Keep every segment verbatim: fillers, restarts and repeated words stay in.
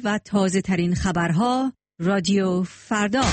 و تازه ترین خبرها رادیو فردا.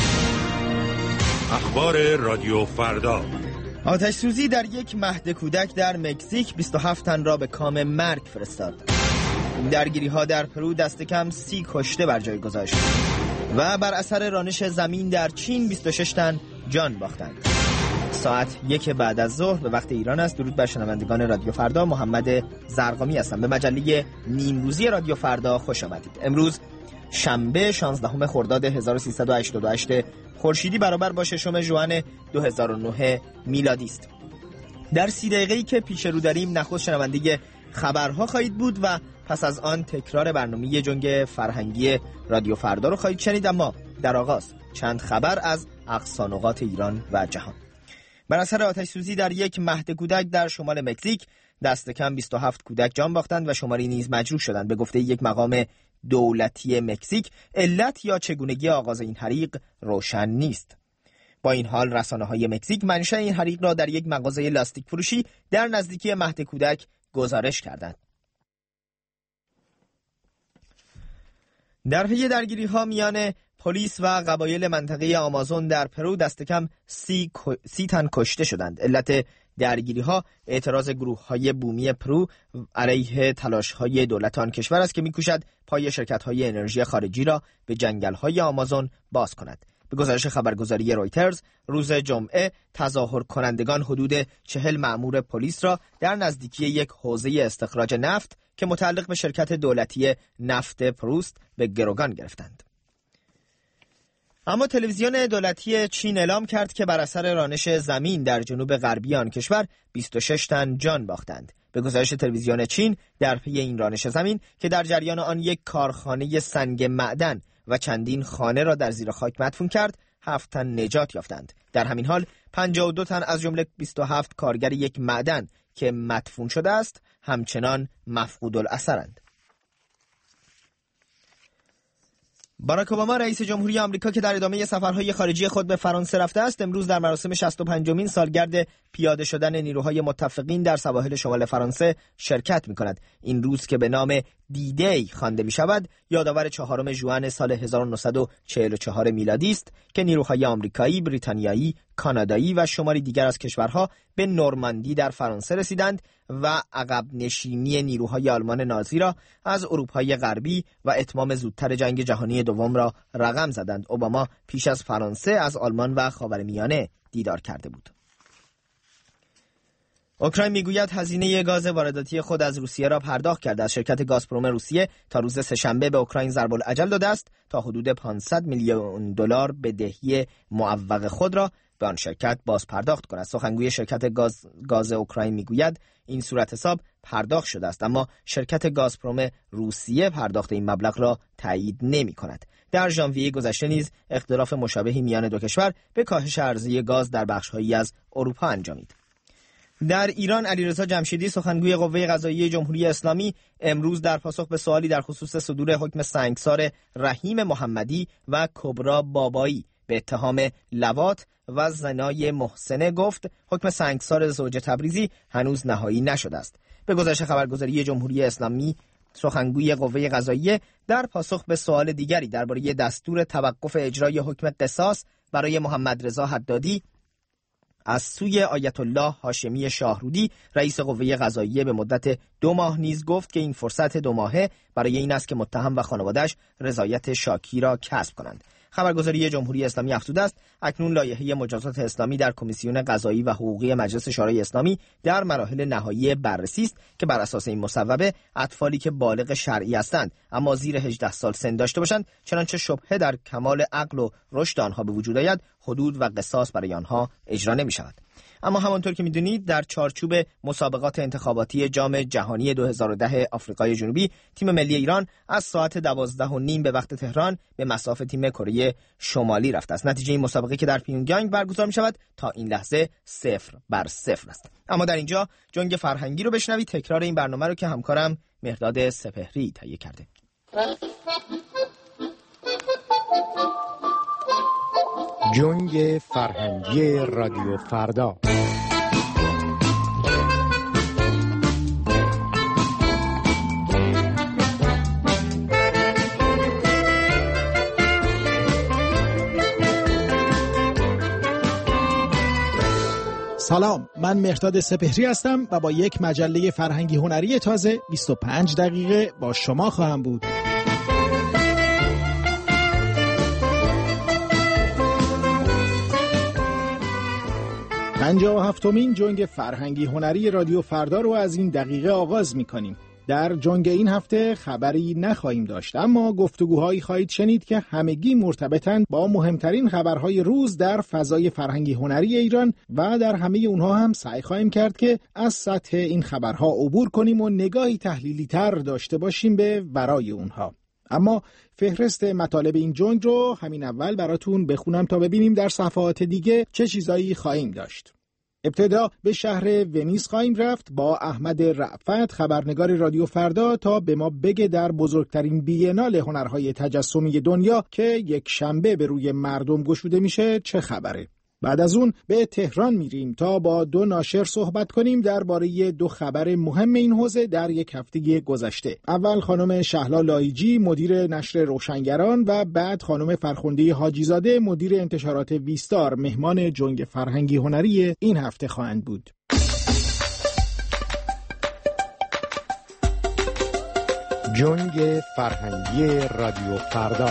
اخبار رادیو فردا. آتش سوزی در یک مهد کودک در مکزیک بیست و هفت تن را به کام مرگ فرستاد. درگیری ها در پرو دست کم سی کشته بر جای گذاشت و بر اثر رانش زمین در چین بیست و شش تن جان باختند. ساعت یک بعد از ظهر به وقت ایران است. درود بر شنوندگان رادیو فردا. محمد زرقامی هستم. به مجله نیمروزی رادیو فردا خوش آمدید. امروز شنبه شانزدهم خرداد هزار و سیصد و هشتاد و هشت خورشیدی برابر با ششم ژوئن دو هزار و نه میلادی است. در سی دقیقه‌ای که پیش رو داریم نخست شنونده خبرها خواهید بود و پس از آن تکرار برنامه جنگ فرهنگی رادیو فردا رو خواهید شنید. اما در آغاز چند خبر از اقصا نقاط ایران و جهان. بر اثر آتش سوزی در یک مهد کودک در شمال مکزیک دست کم بیست و هفت کودک جان باختند و شماری نیز مجروح شدند. به گفته یک مقام دولتی مکزیک علت یا چگونگی آغاز این حریق روشن نیست. با این حال رسانه‌های مکزیک منشأ این حریق را در یک مغازه لاستیک فروشی در نزدیکی مهد کودک گزارش کردند. در پی درگیری‌ها میان پلیس و قبایل منطقه آمازون در پرو دست کم سی, سی تن کشته شدند. علت درگیری‌ها اعتراض گروه‌های بومی پرو علیه تلاش‌های دولت آن کشور است که می‌کوشد پای شرکت‌های انرژی خارجی را به جنگل‌های آمازون باز کند. به گزارش خبرگزاری رویترز روز جمعه تظاهر کنندگان حدود چهل مأمور پلیس را در نزدیکی یک حوزه استخراج نفت که متعلق به شرکت دولتی نفت پروست به گروگان گرفتند. اما تلویزیون دولتی چین اعلام کرد که بر اثر رانش زمین در جنوب غربی آن کشور بیست و شش تن جان باختند. به گزارش تلویزیون چین در پی این رانش زمین که در جریان آن یک کارخانه سنگ معدن و چندین خانه را در زیر خاک مدفون کرد، هفت تن نجات یافتند. در همین حال پنجاه و دو تن از جمله بیست و هفت کارگر یک معدن که مدفون شده است همچنان مفقود الاثرند. باراک اوباما رئیس جمهوری آمریکا که در ادامه سفرهای خارجی خود به فرانسه رفته است، امروز در مراسم شصت و پنجمین سالگرد پیاده شدن نیروهای متفقین در سواحل شمال فرانسه شرکت می‌کند. این روز که به نام دی دی خوانده می‌شود، یادآور چهارم ژوئن سال هزار و نهصد و چهل و چهار میلادی است که نیروهای آمریکایی، بریتانیایی، کانادایی و شماری دیگر از کشورها به نورماندی در فرانسه رسیدند و عقب نشینی نیروهای آلمان نازی را از اروپای غربی و اتمام زودتر جنگ جهانی دوم را رقم زدند. اوباما پیش از فرانسه از آلمان و خاورمیانه دیدار کرده بود. اوکراین میگوید هزینه گاز وارداتی خود از روسیه را پرداخت کرده است. شرکت گازپروم روسیه تا روز سه‌شنبه به اوکراین ضرب الاجل داده است تا حدود پانصد میلیون دلار بدهی معوق خود را به آن شرکت باز پرداخت کند. سخنگوی شرکت گاز گاز اوکراین میگوید این صورت حساب پرداخت شده است، اما شرکت گازپروم روسیه پرداخت این مبلغ را تایید نمی کند. در ژانویه گذشته نیز اختلاف مشابهی میان دو کشور به کاهش عرضه گاز در بخش‌هایی از اروپا انجامید. در ایران علیرضا جمشیدی سخنگوی قوه قضاییه جمهوری اسلامی امروز در پاسخ به سوالی در خصوص صدور حکم سنگسار رحیم محمدی و کبرا بابایی به اتهام لواط و زنای محسنه گفت حکم سنگسار زوج تبریزی هنوز نهایی نشده است. به گزارش خبرگزاری جمهوری اسلامی سخنگوی قوه قضاییه در پاسخ به سوال دیگری درباره دستور توقف اجرای حکم قصاص برای محمد رضا حدادی از سوی آیت الله هاشمی شاهرودی رئیس قوه قضاییه به مدت دو ماه نیز گفت که این فرصت دو ماهه برای این است که متهم و خانواده‌اش رضایت شاکی را کسب کنند. خبرگزاری جمهوری اسلامی افزوده است اکنون لایحه مجازات اسلامی در کمیسیون قضایی و حقوقی مجلس شورای اسلامی در مراحل نهایی بررسی است که بر اساس این مصوبه اطفالی که بالغ شرعی هستند اما زیر هجده سال سن داشته باشند چنانچه شبهه در کمال عقل و رشد آنها به وجود آید حدود و قصاص برای آنها اجرا نمی شود. اما همانطور که می‌دونید در چارچوب مسابقات انتخاباتی جام جهانی دو هزار و ده آفریقای جنوبی تیم ملی ایران از ساعت دوازده و نیم به وقت تهران به مصاف تیم کره شمالی رفته است. نتیجه این مسابقه که در پیونگیانگ برگزار می‌شود تا این لحظه صفر بر صفر است. اما در اینجا جنگ فرهنگی رو بشنوید، تکرار این برنامه رو که همکارم مهرداد سپهری تهیه کرده. جنگ فرهنگی رادیو فردا. سلام، من مهرداد سپهری هستم و با یک مجله فرهنگی هنری تازه بیست و پنج دقیقه با شما خواهم بود. پنجاه و هفتمین جنگ فرهنگی هنری رادیو فردا رو از این دقیقه آغاز می‌کنیم. در جنگ این هفته خبری نخواهیم داشت، اما گفتگوهایی خواهید شنید که همگی مرتبطن با مهمترین خبرهای روز در فضای فرهنگی هنری ایران و در همه اونها هم سعی خواهیم کرد که از سطح این خبرها عبور کنیم و نگاهی تحلیلی تر داشته باشیم به ورای اونها. اما فهرست مطالب این جنگ رو همین اول براتون بخونم تا ببینیم در صفحات دیگه چه چیزایی خواهیم داشت. ابتدا به شهر ونیز خواهیم رفت با احمد رأفت، خبرنگار رادیو فردا، تا به ما بگه در بزرگترین بینال هنرهای تجسمی دنیا که یک شنبه به روی مردم گشوده میشه چه خبره. بعد از اون به تهران میریم تا با دو ناشر صحبت کنیم درباره دو خبر مهم این حوزه در یک هفته گذشته. اول خانم شهلا لایجی، مدیر نشر روشنگران، و بعد خانم فرخنده حاجیزاده، مدیر انتشارات ویستار، مهمان جنگ فرهنگی هنری این هفته خواهند بود. جنگ فرهنگی رادیو فردا.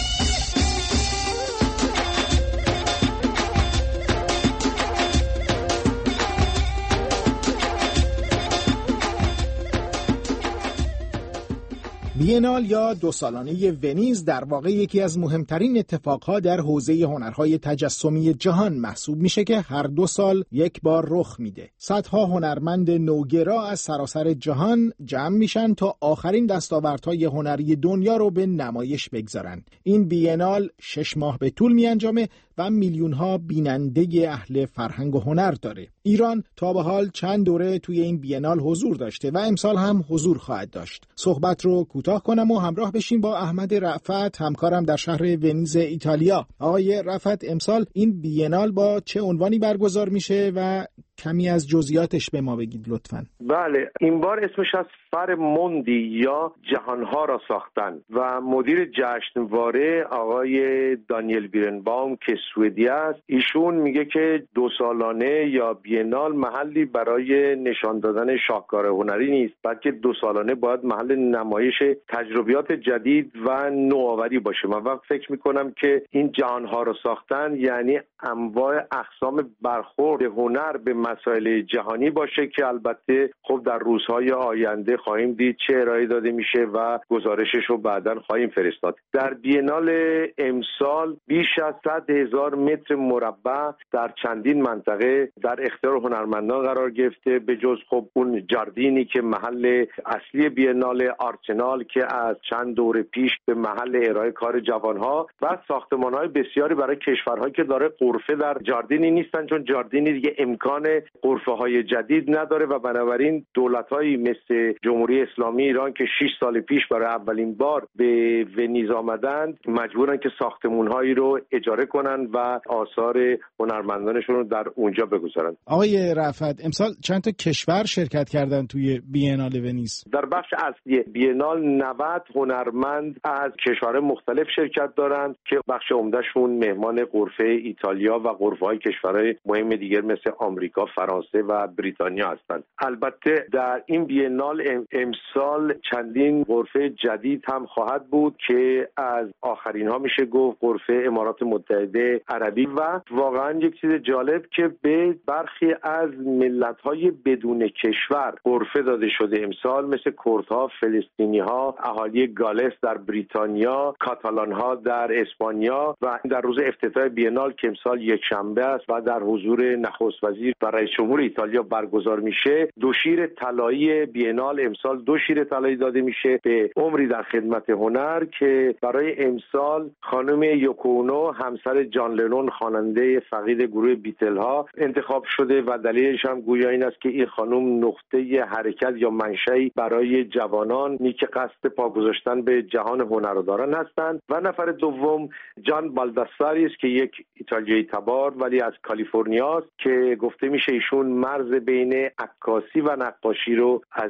بینال یا دو سالانه ونیز در واقع یکی از مهمترین اتفاقها در حوزه هنرهای تجسمی جهان محسوب میشه که هر دو سال یک بار رخ میده. صدها هنرمند نوگرا از سراسر جهان جمع میشن تا آخرین دستاوردهای هنری دنیا رو به نمایش بگذارن. این بینال شش ماه به طول میانجامه و میلیون‌ها بیننده اهل فرهنگ و هنر داره. ایران تا به حال چند دوره توی این بینال حضور داشته و امسال هم حضور خواهد داشت. صحبت رو کوتاه کنم و همراه بشیم با احمد رأفت، همکارم در شهر ونیز ایتالیا. آقای رأفت، امسال این بینال با چه عنوانی برگزار میشه و کمی از جزئیاتش به ما بگید لطفاً. بله، این بار اسمش از فرموندی یا جهانها را ساختن و مدیر جشنواره آقای دانیل بیرنباوم که سوئدی است، ایشون میگه که دو سالانه یا بینال محلی برای نشان دادن شاهکار هنری نیست، بلکه دو سالانه باید محل نمایش تجربیات جدید و نوآوری باشه. من فکر میکنم که این جهانها را ساختن یعنی انواع اقسام برخورد هنر به مسائل جهانی باشه که البته خب در روزهای آینده خواهیم دید چه ارائه داده میشه و گزارشش رو بعداً خواهیم فرستاد. در بینال امسال بیش از صد هزار متر مربع در چندین منطقه در اختیار هنرمندان قرار گرفته، به جز خب اون جاردینی که محل اصلی بینال، آرسنال که از چند دور پیش به محل ارائه کار جوانها، و ساختمان‌های بسیاری برای کشورهایی که داره غرفه در جاردینی نیستن، چون جاردینی دیگه امکان غرفه‌های جدید نداره و بنابراین دولت‌هایی مثل جمهوری اسلامی ایران که شش سال پیش برای اولین بار به ونیز آمدند مجبورن که ساختمان‌هایی رو اجاره کنن و آثار هنرمندانشون رو در اونجا بگذارن. آقای رأفت، امسال چند تا کشور شرکت کردن توی بینال ونیز؟ در بخش اصلی بینال نود هنرمند از کشورهای مختلف شرکت دارند که بخش عمدهشون مهمان غرفه ایتالیا و غرفه‌های کشورهای مهم دیگر مثل آمریکا، فرانسه و بریتانیا هستند. البته در این بینال امسال چندین غرفه جدید هم خواهد بود که از آخرین ها میشه گفت غرفه امارات متحده عربی، و واقعا یک چیز جالب که به برخی از ملت‌های بدون کشور غرفه داده شده امسال، مثل کردها، فلسطینی‌ها، اهالی گالس در بریتانیا، کاتالان‌ها در اسپانیا، و در روز افتتاح بینال که امسال یک شنبه است و در حضور نخست وزیر و رئیس جمهور ایتالیا برگزار میشه، دو شیر طلایی بینال امسال دو شیر طلایی داده میشه به عمری در خدمت هنر که برای امسال خانم یوکو اونو، همسر جان لنون خواننده فقید گروه بیتل ها انتخاب شده و دلیلش هم گویا این است که این خانم نقطه حرکت یا منشأی برای جوانانی که قصد پا گذاشتن به جهان هنر رو دارن هستند. و نفر دوم جان بالداستاری است که یک ایتالیایی تبار ولی از کالیفرنیا است که گفته میشه ایشون مرز بین عکاسی و نقاشی رو از بین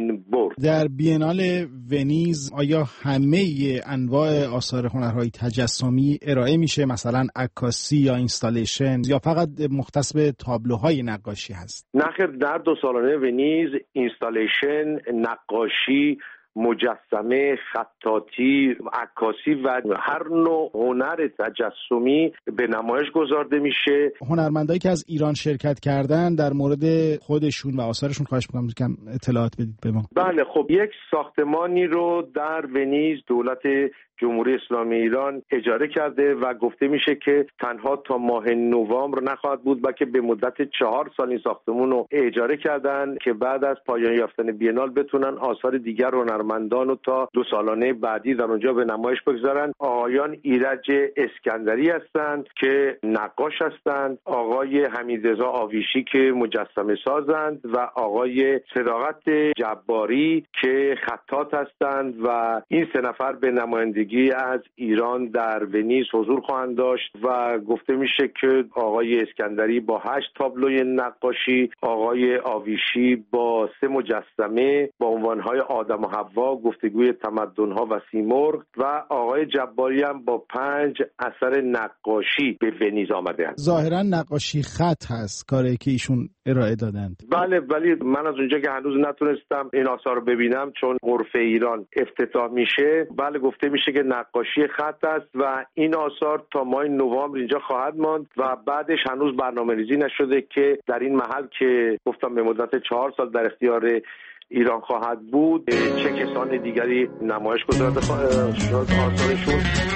بین برد. در بیennال ونیز آیا همه انواع آثار هنرهای تجسمی ارائه میشه، مثلا عکاسی یا اینستالیشن، یا فقط مختص به تابلوهای نقاشی هست؟ نخیر، در دو سالانه ونیز اینستالیشن، نقاشی، مجسمه، خطاطی، عکاسی و هر نوع هنر تجسمی به نمایش گذارده میشه. هنرمندایی که از ایران شرکت کردن در مورد خودشون و آثارشون خواهش می‌کنم کم اطلاعات بدید به ما. بله، خب یک ساختمانی رو در ونیز دولت جمهوری اسلامی ایران اجاره کرده و گفته میشه که تنها تا ماه نوامبر نخواهد بود، بلکه به مدت چهار سال این ساختمون رو اجاره کردن که بعد از پایان یافتن بیennال بتونن آثار دیگر هنرمندان رو تا دو سالانه بعدی در اونجا به نمایش بگذارن. آقایان ایرج اسکندری هستند که نقاش هستند، آقای حمیدرضا آویشی که مجسمه سازند و آقای صداقت جباری که خطاط هستند و این سه نفر به نمایندگی از ایران در ونیز حضور خواهند داشت و گفته میشه که آقای اسکندری با هشت تابلوی نقاشی، آقای آویشی با سه مجسمه با عنوانهای آدم و حوا، گفتگوی تمدن‌ها و سیمرغ، و آقای جباری هم با پنج اثر نقاشی به ونیز آمده است. ظاهرا نقاشی خط هست کاری که ایشون ارائه دادند. بله، ولی من از اونجا که هنوز نتونستم این آثار رو ببینم چون غرفه ایران افتتاح میشه، بله گفته میشه که نقاشی خط است و این آثار تا ماه نوامبر اینجا خواهد ماند و بعدش هنوز برنامه‌ریزی نشده که در این محل که گفتم به مدت چهار سال در اختیار ایران خواهد بود چه کسان دیگری نمایش گذارده خواهد شد آثارشون.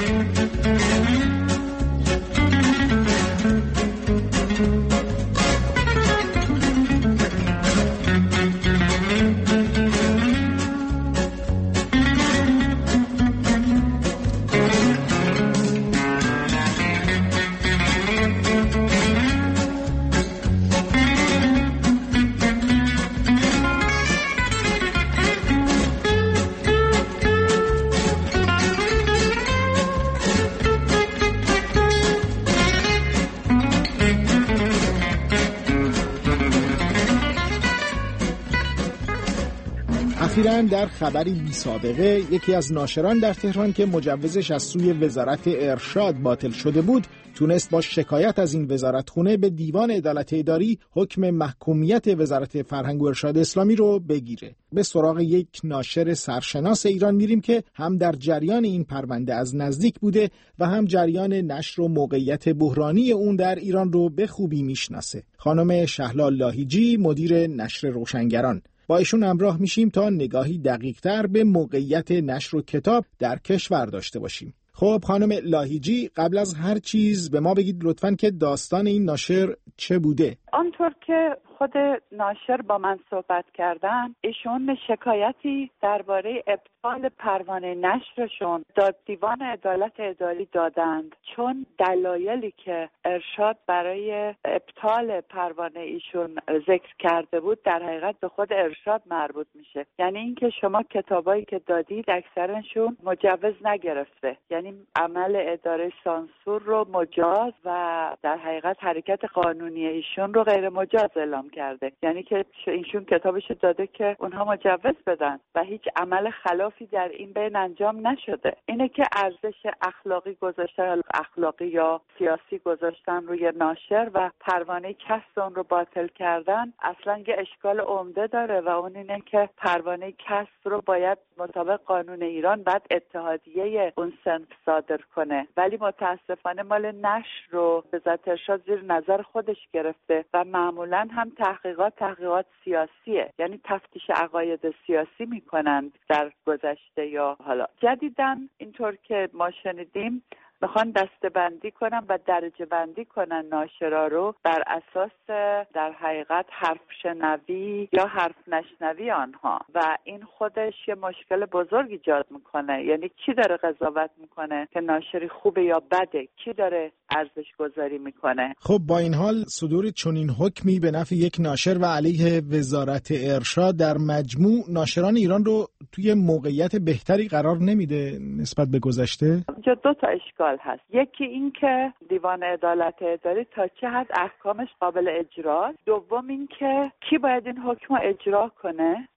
اخیراً در خبری بی سابقه یکی از ناشران در تهران که مجوزش از سوی وزارت ارشاد باطل شده بود تونست با شکایت از این وزارتخونه به دیوان عدالت اداری حکم محکومیت وزارت فرهنگ و ارشاد اسلامی رو بگیره. به سراغ یک ناشر سرشناس ایران میریم که هم در جریان این پرونده از نزدیک بوده و هم جریان نشر و موقعیت بحرانی اون در ایران رو به خوبی میشناسه. خانم شهلا لاهیجی، مدیر نشر روشنگران. با ایشون همراه میشیم تا نگاهی دقیق‌تر به موقعیت نشر و کتاب در کشور داشته باشیم. خب خانم لاهیجی، قبل از هر چیز به ما بگید لطفاً که داستان این ناشر چه بوده؟ آنطور که خود ناشر با من صحبت کردن، ایشون شکایتی درباره ابطال پروانه نشرشون داد دیوان عدالت اداری دادند، چون دلایلی که ارشاد برای ابطال پروانه ایشون ذکر کرده بود در حقیقت به خود ارشاد مربوط میشه. یعنی اینکه شما کتابایی که دادید اکثرشون مجوز نگرفته، یعنی عمل اداره سانسور رو مجاز و در حقیقت حرکت قانونی ایشون رو غیر مجاز اعلام کرده. یعنی که ایشون کتابش داده که اونها مجوز بدن و هیچ عمل خلافی در این بین انجام نشده. اینه که ارزش اخلاقی گذاشتن، اخلاقی یا سیاسی گذاشتن روی ناشر و پروانه کسب اون رو باطل کردن اصلا یه اشکال عمده داره و اون اینه که پروانه کسب رو باید مطابق قانون ایران بعد اتحادیه اون صنف صادر کنه، ولی متاسفانه مال نشر رو وزارت ارشاد زیر نظر خودش گرفته و معمولا هم تحقیقات تحقیقات سیاسیه، یعنی تفتیش عقاید سیاسی میکنن در گذشته یا حالا جدیداً. اینطور که ما شنیدیم میخوان دسته‌بندی کنن و درجه بندی کنن ناشرا رو بر اساس در حقیقت حرف شنوی یا حرف نشنوی آنها و این خودش یه مشکل بزرگ ایجاد میکنه. یعنی کی داره قضاوت میکنه که ناشری خوبه یا بده؟ کی داره ارزش گذاری میکنه؟ خب با این حال صدور چنین حکمی به نفع یک ناشر و علیه وزارت ارشاد در مجموع ناشران ایران رو توی موقعیت بهتری قرار نمیده نسبت به گذشته؟ اینجا دو تا اشکال هست. یکی این که دیوان عدالت اداری تا چه حد احکامش قابل اجراست. دوم این که کی باید این حکم رو اجرا کنه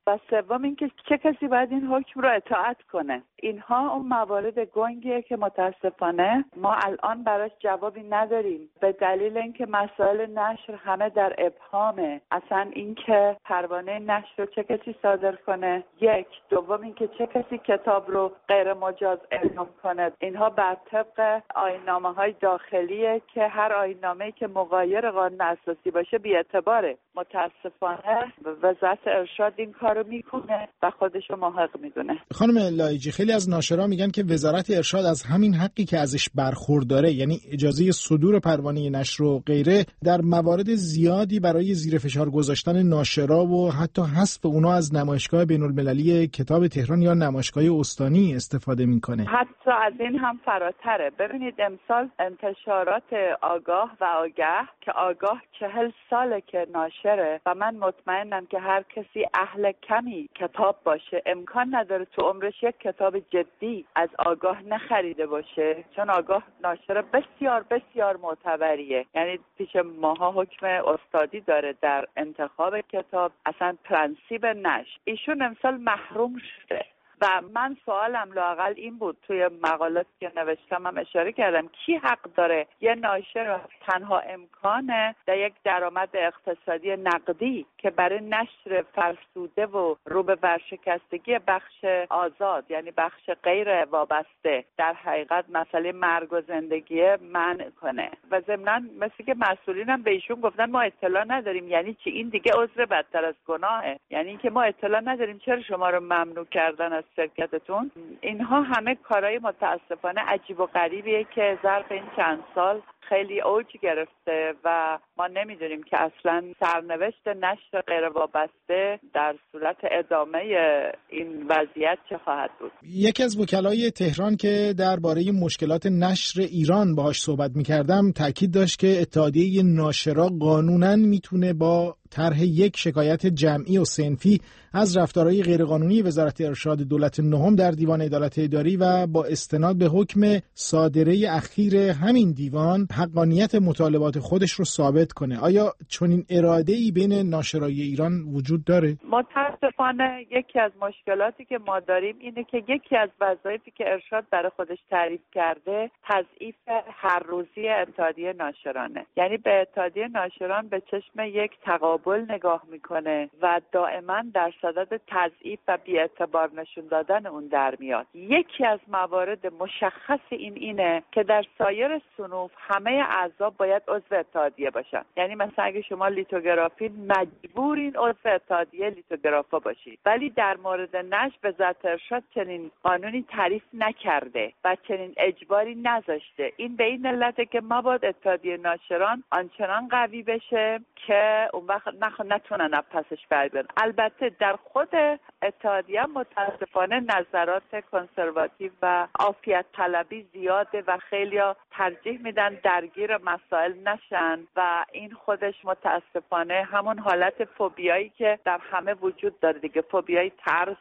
و سوم اینکه چه کسی باید این حکم رو اطاعت کنه. اینها اون موارد گنگیه که متاسفانه ما الان براش جوابی نداریم، به دلیل اینکه مسائل نشر همه در ابهامه. اصلا اینکه پروانه نشر رو چه کسی صادر کنه، یک. دوم اینکه چه کسی کتاب رو غیر مجاز اعلام کنه. اینها بر طبق آیین‌نامه‌های داخلیه که هر آیین‌نامه‌ای که مغایر قانون اساسی باشه بی‌اعتباره. متاسفانه وزارت ارشاد این کارو میکنه و خودشو محق میدونه. خانم لایجی، خیلی از ناشرا میگن که وزارت ارشاد از همین حقی که ازش برخورداره، یعنی اجازه صدور پروانه نشر و غیره، در موارد زیادی برای زیر فشار گذاشتن ناشرا و حتی حذف اونا از نمایشگاه بین‌المللی کتاب تهران یا نمایشگاه استانی استفاده میکنه. حتی از این هم فراتره. ببینید امسال انتشارات آگاه و آگه که آگاه چهل ساله که ناشره و من مطمئنم که هر کسی اهل کمی کتاب باشه امکان نداره تو عمرش یک کتاب جدی از آگاه نخریده باشه، چون آگاه ناشر بسیار بسیار معتبریه. یعنی پیش ماها حکم استادی داره در انتخاب کتاب، اصلا پرنسیب نشر. ایشون امسال محروم شده و من سوالم لااقل این بود، توی مقالاتی که نوشتم هم اشاره کردم، کی حق داره یه ناشر تنها امکانه در یک درآمد اقتصادی نقدی که برای نشر فرسوده و رو به ورشکستگی بخش آزاد، یعنی بخش غیر وابسته، در حقیقت مسئله مرگ و زندگی منع کنه. و ضمناً مثل که مسئولین هم به ایشون گفتن ما اطلاع نداریم. یعنی چی؟ این دیگه عذر بدتر از گناهه. یعنی اینکه ما اطلاع نداریم چرا شما رو ممنوع کردن از شرکتتون. اینها همه کارهای متاسفانه عجیب و غریبیه که ظرف این چند سال خیلی اوج گرفته و ما نمیدونیم که اصلا سرنوشت نشر غیر وابسته در صورت ادامه این وضعیت چه خواهد بود. یکی از وکلای تهران که درباره مشکلات نشر ایران باهاش صحبت می‌کردم تاکید داشت که اتحادیه ناشرا قانوناً میتونه با طرح یک شکایت جمعی و صنفی از رفتارهای غیرقانونی وزارت ارشاد دولت نهم در دیوان عدالت اداری و با استناد به حکم صادره اخیر همین دیوان حقانیت مطالبات خودش رو ثابت کنه. آیا چنین اراده‌ای بین ناشرای ایران وجود داره؟ متاسفانه یکی از مشکلاتی که ما داریم اینه که یکی از وظایفی که ارشاد برای خودش تعریف کرده تضعیف هر روزی اتحادیه ناشرانه. یعنی به اتحادیه ناشران به چشم یک تقابل نگاه میکنه و دائما در صدد تضعیف و بی‌اعتبار نشون دادن اون در میاد. یکی از موارد مشخص این اینه که در سایر صنوف همه اعضا باید عضو اتحادیه باشن. یعنی مثلا اگه شما لیتوگرافی مجبورین عضو اتحادیه لیتوگرافا باشید، ولی در مورد نشر وزارت ارشاد چنین قانونی تعریف نکرده و چنین اجباری نذاشته. این به این علته که ما باید اتحادیه ناشران آنچنان قوی بشه که اون وقت نخ... نتونن از پسش بر بیان. البته در خود اتحادیه متاسفانه نظرات کنسرواتیو و عافیت طلبی زیاده و خیلیا ترجیح میدن درگیر مسائل نشن و این خودش متاسفانه همون حالت فوبیایی که در همه وجود داره دیگه، فوبیای ترس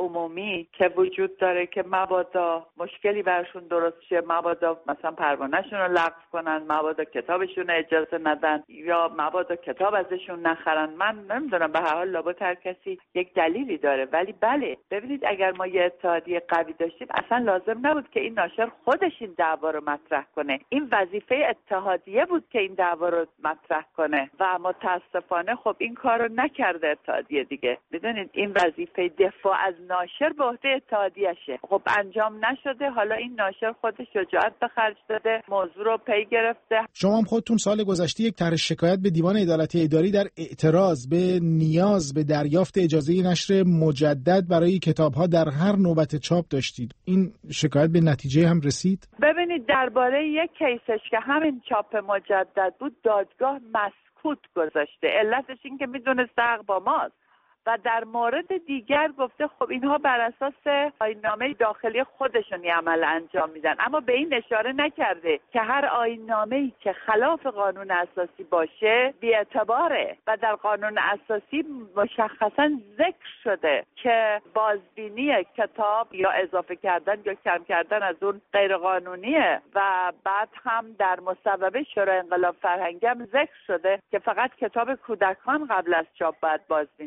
عمومی که وجود داره که مبادا مشکلی برشون درست شه، مبادا مثلا پروانه‌شون رو لغو کنن، مبادا کتابشون اجازه ندن یا مبادا کتاب ازشون نخرن. من نمیدونم، به هر حال لابد هر کسی یک دلیلی داره. ولی بله، ببینید اگر ما یه اتحادیه قوی داشتیم اصلا لازم نبود که این ناشر خودش این دعوا رو مطرح کنه. این وظیفه اتحادیه بود که این دعوا رو مطرح کنه و متاسفانه خب این کار رو نکرده اتحادیه دیگه. میدونید این وظیفه دفاع از ناشر به عهده اتحادیه‌شه، خب انجام نشده. حالا این ناشر خودش شجاعت به خرج داده، موضوع رو پی گرفته. شما هم خودتون سال گذشته یک طرح شکایت به دیوان عدالت اداری در اعتراض به نیاز به دریافت اجازه نشر مجدد برای کتاب‌ها در هر نوبت چاپ داشتید. این شکایت به نتیجه هم رسید؟ ببینید درباره یک کیسش که همین چاپ مجدد بود دادگاه مسکوت گذاشته. علتش این که میدونست حق با ماست و در مورد دیگر گفته خب اینها بر اساس آیین‌نامه داخلی خودشون یه عمل انجام میدن، اما به این اشاره نکرده که هر آیین‌نامه‌ای که خلاف قانون اساسی باشه بی‌اعتباره و در قانون اساسی مشخصاً ذکر شده که بازبینی کتاب یا اضافه کردن یا کم کردن از اون غیر قانونیه و بعد هم در مصوبه شورای انقلاب فرهنگی هم ذکر شده که فقط کتاب کودکان قبل از چاپ باید بازبینی بشه.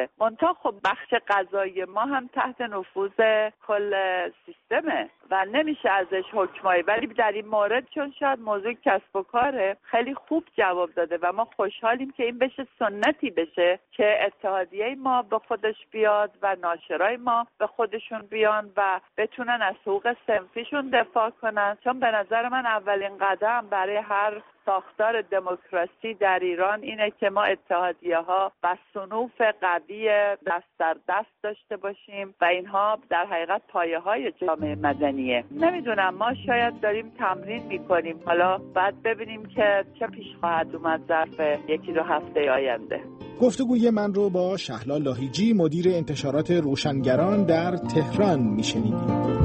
میشه. منتها خب بخش قضایی ما هم تحت نفوذ کل سیستمه و نمیشه ازش حکمایی، ولی در این مورد چون شاید موضوع کسب و کاره خیلی خوب جواب داده و ما خوشحالیم که این بشه سنتی بشه که اتحادیه ما به خودش بیاد و ناشرای ما به خودشون بیان و بتونن از حقوق صنفیشون دفاع کنن، چون به نظر من اولین قدم برای هر ساختار دموکراسی در ایران اینه که ما اتحادیه ها و صنوف قوی دست در دست داشته باشیم و اینها در حقیقت پایه های جامعه مدنیه. نمیدونم، ما شاید داریم تمرین میکنیم، حالا بعد ببینیم که چه پیش خواهد اومد ظرف یکی دو هفته آینده. گفتگوی من رو با شهلا لاهیجی مدیر انتشارات روشنگران در تهران میشنیدیم.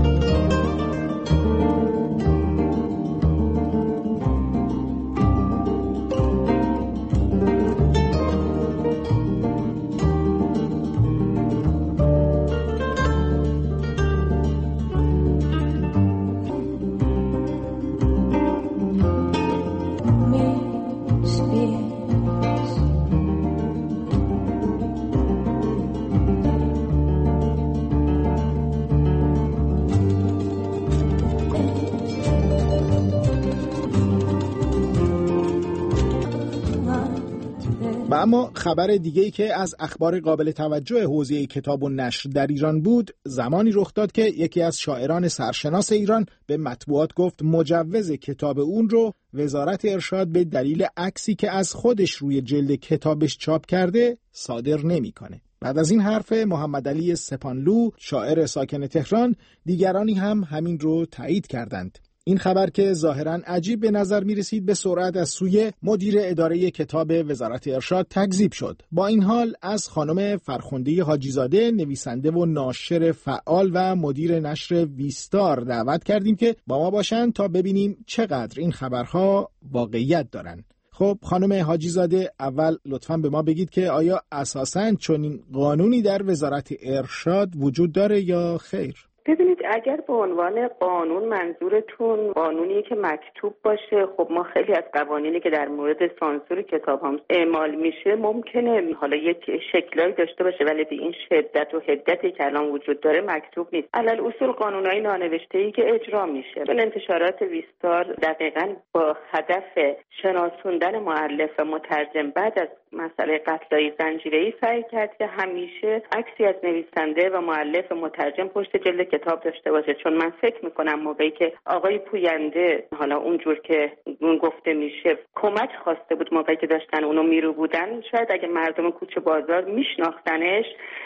و اما خبر دیگه‌ای که از اخبار قابل توجه حوزه کتاب و نشر در ایران بود، زمانی رخ داد که یکی از شاعران سرشناس ایران به مطبوعات گفت مجوز کتاب اون رو وزارت ارشاد به دلیل عکسی که از خودش روی جلد کتابش چاپ کرده صادر نمی‌کنه. بعد از این حرف محمد علی سپانلو، شاعر ساکن تهران، دیگرانی هم همین رو تایید کردند. این خبر که ظاهراً عجیب به نظر می رسید به سرعت از سوی مدیر اداره کتاب وزارت ارشاد تکذیب شد. با این حال از خانم فرخنده حاجیزاده، نویسنده و ناشر فعال و مدیر نشر ویستار دعوت کردیم که با ما باشن تا ببینیم چقدر این خبرها واقعیت دارن. خب خانم حاجیزاده، اول لطفاً به ما بگید که آیا اساساً چنین قانونی در وزارت ارشاد وجود داره یا خیر؟ ببینید، اگر به عنوان قانون منظورتون قانونی که مکتوب باشه، خب ما خیلی از قوانینی که در مورد سانسور کتاب هم اعمال میشه ممکنه حالا یک شکلایی داشته باشه، ولی به این شدت و حدتی که الان وجود داره مکتوب نیست. علل اصول قانونای نانوشته‌ای که اجرا میشه. چون انتشارات ویستار دقیقاً با هدف شناسوندن مؤلف و مترجم بعد از مسئله قتلای زنجیره‌ای سعی کرد که همیشه عکسی از نویسنده و مؤلف مترجم پشت جلد کتاب داشته باشه. چون من فکر میکنم موقعی که آقای پوینده، حالا اونجور که اون گفته میشه، کمک خواسته بود موقعی که داشتن اونو میرو بودن، شاید اگه مردم کوچه بازار میشناختنش،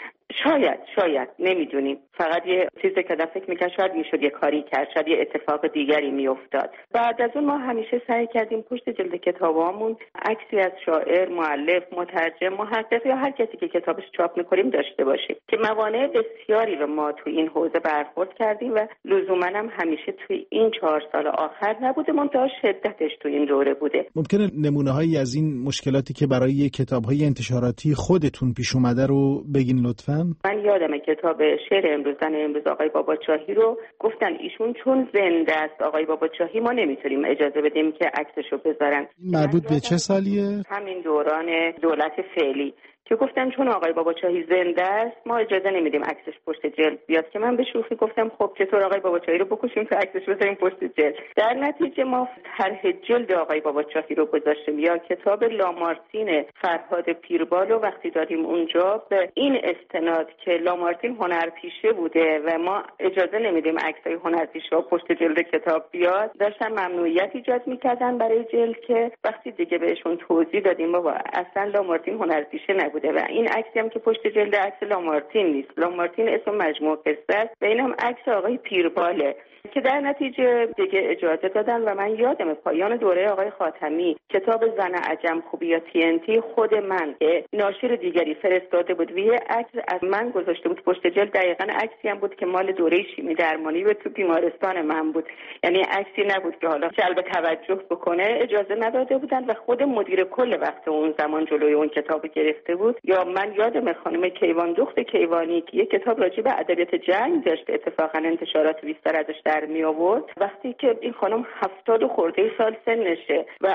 شاید شاید نمیدونیم، فقط یه چیزی که در فکر میکنم شاید میشد یه کاری کرد، شاید یه اتفاق دیگری میافتاد. بعد از اون ما همیشه سعی کردیم پشت جلد کتابامون عکسی از شاعر، مؤلف، مترجم، محقق یا هر کسی که کتابش چاپ میکنیم داشته باشیم که موانع بسیاری رو ما تو این حوزه برخورد کردیم و لزوما هم همیشه توی این چهار سال آخر نبوده، منتها شدتش تو این دوره بوده. ممکنه نمونه‌هایی از این مشکلاتی که برای کتاب‌های انتشاراتی خودتون پیش اومده رو بگین لطفاً؟ من یادمه کتاب شعر امروز زن امروز آقای باباچاهی رو گفتن ایشون چون زنده است آقای باباچاهی ما نمیتونیم اجازه بدیم که عکسشو بذارن. مربوط به چه سالیه؟ همین دوران دولت فعلی که گفتن چون آقای باباچاهی زنده است ما اجازه نمیدیم عکسش پشت جلد بیاد، که من به شوخی گفتم خب چطور آقای باباچاهی رو بکشیم تا عکسش بذاریم پشت جلد. در نتیجه ما طرح جلد آقای باباچاهی رو گذاشتیم، یا کتاب لامارتین فرهاد پیربال رو وقتی دادیم اونجا به این استناد که لامارتین هنرپیشه بوده و ما اجازه نمیدیم عکسای هنرپیشه پشت جلد کتاب بیاد، داشتن ممنوعیت ایجاد میکردن برای جلد که وقتی دیگه بهشون توضیح دادیم بابا اصلا لامارتین هنرپیشه نبوده و این عکسی هم که پشت جلد عکس لامارتین نیست، لامارتین اسم مجموعه قصه است و اینم عکس آقای پیرباله، که در نتیجه دیگه اجازه دادن. و من یادم پایان دوره آقای خاتمی کتاب زن عجم خوبی یا تی ان تی خود من که ناشر دیگری فرستاده بود و یه عکس از من گذاشته بود پشت جلد، دقیقاً عکسی هم بود که مال دوره شیمی درمانی و تو بیمارستان من بود، یعنی عکسی نبود که حالا جلب توجه بکنه، اجازه نداده بودن و خود مدیر کل وقت اون زمان جلوی اون کتاب گرفته بود. یا من یادم خانم کیوان دخت کیوانی که یه کتاب راجع به ادبیات جنگ داشت، اتفاقاً انتشارات ویستار ازش در می آورد، وقتی که این خانم هفتاد و خورده سال سنشه و عکس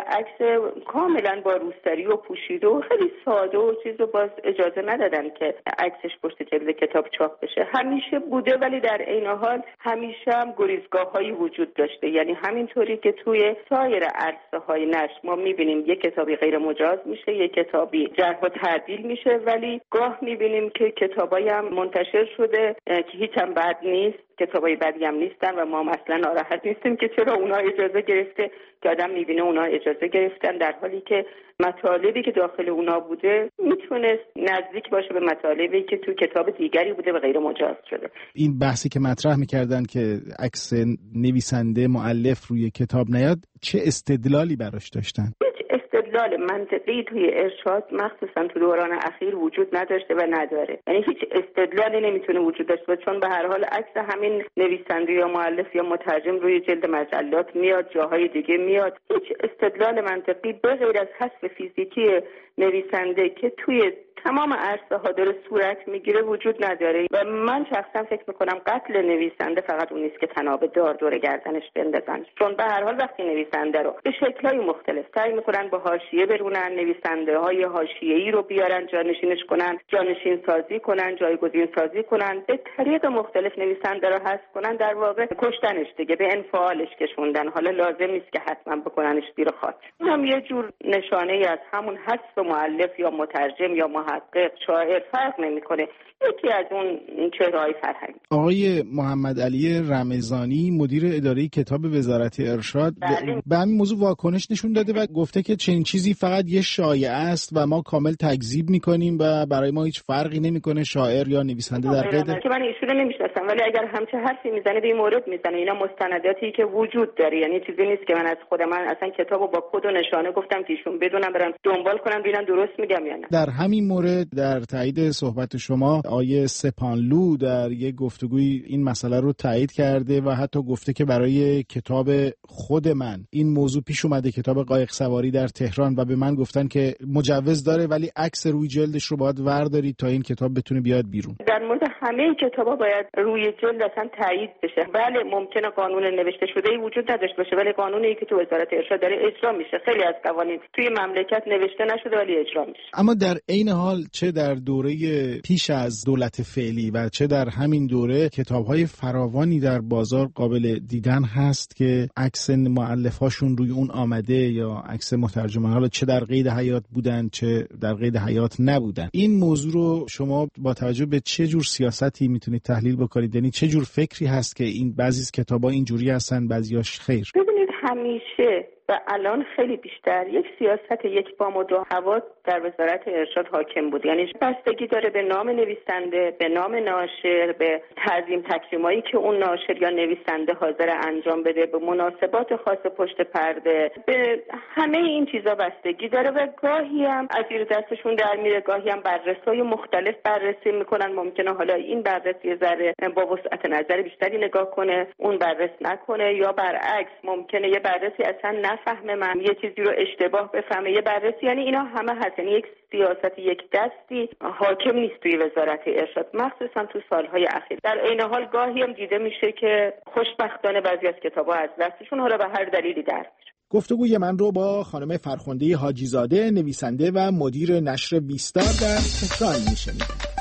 که کاملا با روسری و پوشیده و خیلی ساده و چیز رو باز اجازه ندادن که عکسش پشت جلد کتاب چاپ بشه. همیشه بوده ولی در عین حال همیشه هم گریزگاه‌هایی وجود داشته. یعنی همینطوری که توی سایر عرصه‌های نشر ما می‌بینیم یک کتابی غیر مجاز میشه، یک کتابی جرح و تعدیل میشه، ولی گاه می‌بینیم که کتابایی هم منتشر شده که هیچ هم بد نیست، کتابای بدی هم نیستن و ما اصلا ناراحت نیستیم که چرا اونا اجازه گرفته، که آدم می‌بینه اونا اجازه گرفتن در حالی که مطالبی که داخل اونا بوده میتونست نزدیک باشه به مطالبی که تو کتاب دیگری بوده و غیر مجاز شده. این بحثی که مطرح می‌کردن که عکس نویسنده مؤلف روی کتاب نیاد، چه استدلالی براش داشتن؟ استدلال منطقی توی ارشاد مخصوصا تو دوران اخیر وجود نداشته و نداره. یعنی هیچ استدلالی نمیتونه وجود داشته باشه، چون به هر حال عکس همین نویسنده یا مؤلف یا مترجم روی جلد مجلات میاد، جاهای دیگه میاد. هیچ استدلال منطقی به غیر از حذف فیزیکی نویسنده که توی تمام عرصه ها داره صورت میگیره وجود نداره و من شخصا فکر میکنم قتل نویسنده فقط اون نیست که تناب دار دور گردنش بندازن، چون به هر حال وقتی نویسنده رو به شکل‌های مختلف سعی میکنن با حاشیه برونن، نویسنده های حاشیه‌ای رو بیارن جانشینش کنن، جانشین سازی کنن، جایگزین سازی کنن، به طریق مختلف نویسنده رو حذف کنن، در واقع کشتنش دیگه، به انفعالش کشوندن. حالا لازم نیست که حتما بکننش زیر خاک. این هم یه جور نشانه ای از همون حذف مؤلف یا مترجم یا محقق، شاعر، فرق نمیکنه، یکی از اون چهره‌های فرهنگی. آقای محمد علی رمضانی مدیر اداره کتاب وزارت ارشاد به همین موضوع واکنش نشون داده و گفته که چنین چیزی فقط یه شایعه است و ما کامل تکذیب میکنیم و برای ما هیچ فرقی نمیکنه شاعر یا نویسنده در قید. که من ایشونو نمیشناسم ولی اگر همچه حرفی میزنه به این مورد میزنه، اینا مستنداتی که وجود داره، یعنی چیزی نیست که من از خود من اصلا کتابو با کد و نشانه گفتم که ایشون بدونم برن دنبال کنن ببینن درست میگم یا نه. در همین مورد در تایید صحبت شما آیه سپانلو در یک گفتگوی این مسئله رو تایید کرده و حتی گفته که برای کتاب خود من این موضوع پیش اومده، کتاب قایق سواری در تهران، و به من گفتن که مجوز داره ولی عکس روی جلدش رو باید وردارید تا این کتاب بتونه بیاد بیرون. در مورد همه کتابا باید روی جلد اصلا تایید بشه. بله ممکنه قانون نوشته شده‌ای وجود نداشته باشه ولی قانونی که تو وزارت ارشاد داره اجرا میشه. خیلی از قوانین توی مملکت نوشته نشده ولی اجرا میشه. اما در عین حال چه در دوره پیش از دولت فعلی و چه در همین دوره کتاب‌های فراوانی در بازار قابل دیدن هست که عکس مؤلفهاشون روی اون آمده یا عکس مترجمان، حالا چه در قید حیات بودن چه در قید حیات نبودن. این موضوع رو شما با توجه به چه جور سیاستی میتونید تحلیل بکنید؟ یعنی چه جور فکری هست که این بعضی از کتاب‌ها اینجوری هستن بعضیاش خیر؟ ببینید همیشه و الان خیلی بیشتر یک سیاست یک بام و دو هوا در وزارت ارشاد حاکم بود. یعنی بستگی داره به نام نویسنده، به نام ناشر، به تعظیم تکریمایی که اون ناشر یا نویسنده حاضر انجام بده، به مناسبات خاص پشت پرده، به همه این چیزا بستگی داره و گاهی هم از زیر دستشون در میره، گاهی هم بررسی‌های مختلف بررسی میکنن. ممکنه حالا این بررسی ذره با وسعت نظر بیشتری نگاه کنه، اون بررس نکنه، یا برعکس ممکنه یه بررسی اصلا نفهمه، من یه چیزی رو اشتباه بفهمه یه بررسی. یعنی اینا همه هست. یعنی یک سیاست یک دستی حاکم نیست توی وزارت ارشاد، مخصوصا تو سالهای اخیر. در عین حال گاهی هم دیده میشه که خوشبختانه بعضی از کتاب‌ها از دستشون حالا به هر دلیلی در میره. گفتگوی من رو با خانم فرخنده حاجی زاده، نویسنده و مدیر نشر بیستار در تهران میشنید.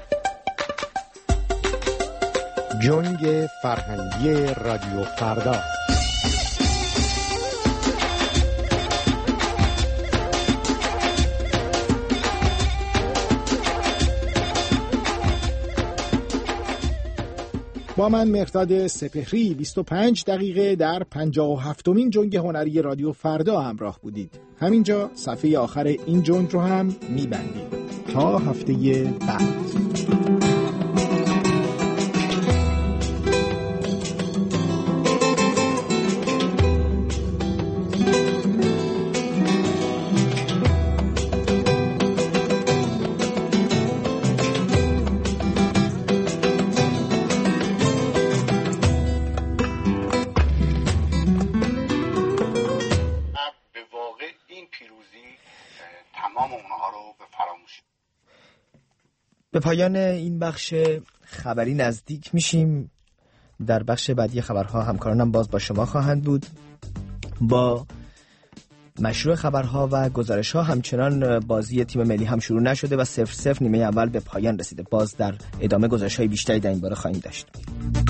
جنگ فرهنگی رادیو فردا. با من مرداد سپهری بیست و پنج دقیقه در پنجاه و هفتمین جنگ هنری رادیو فردا همراه بودید. همینجا صفحه آخر این جنگ رو هم میبندیم تا هفته بعد. به پایان این بخش خبری نزدیک میشیم. در بخش بعدی خبرها همکارانم باز با شما خواهند بود. با مشروع خبرها و گزارش‌ها همچنان بازی تیم ملی هم شروع نشده و صفر صفر نیمه اول به پایان رسیده. باز در ادامه گزارش‌های بیشتری در این باره خواهیم داشت.